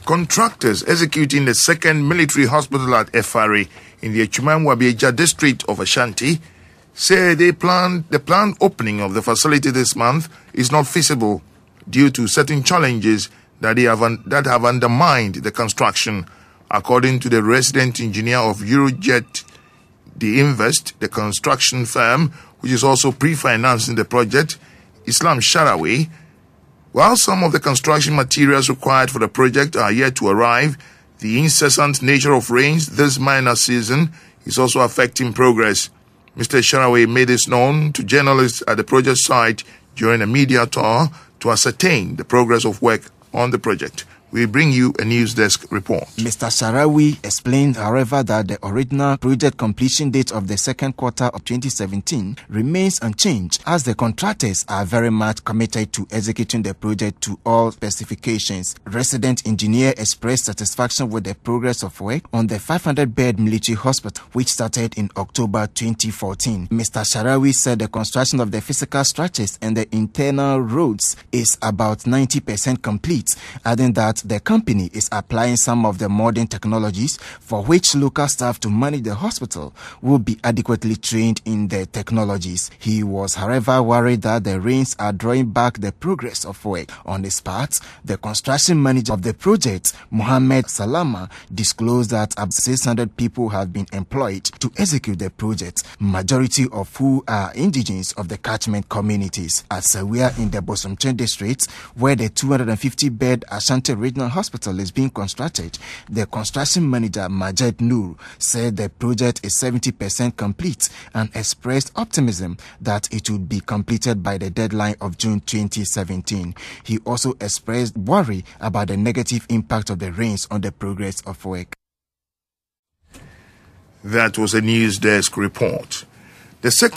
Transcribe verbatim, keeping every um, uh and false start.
Contractors executing the second military hospital at Efare in the Echumam-Wabieja district of Ashanti say they plan, the planned opening of the facility this month is not feasible due to certain challenges that, they have, un, that have undermined the construction. According to the resident engineer of Eurojet, the Invest, the construction firm, which is also pre-financing the project, Islam Sharawi, while some of the construction materials required for the project are yet to arrive, the incessant nature of rains this minor season is also affecting progress. Mister Sharawi made this known to journalists at the project site during a media tour to ascertain the progress of work on the project. We bring you a news desk report. Mister Sharawi explained, however, that the original project completion date of the second quarter of twenty seventeen remains unchanged, as the contractors are very much committed to executing the project to all specifications. Resident engineer expressed satisfaction with the progress of work on the five hundred bed military hospital, which started in October twenty fourteen. Mister Sharawi said the construction of the physical structures and the internal roads is about ninety percent complete, adding that the company is applying some of the modern technologies for which local staff to manage the hospital will be adequately trained in the technologies. He was, however, worried that the rains are drawing back the progress of work. On his part, the construction manager of the project, Mohammed Salama, disclosed that up to six hundred people have been employed to execute the project, majority of who are indigenous of the catchment communities. At Sawia in the Bosomtwe district, where the two hundred fifty bed Ashanti Regional Hospital is being constructed, the construction manager Majed Noor said the project is seventy percent complete and expressed optimism that it would be completed by the deadline of June twenty seventeen. He also expressed worry about the negative impact of the rains on the progress of work. That was a news desk report. The second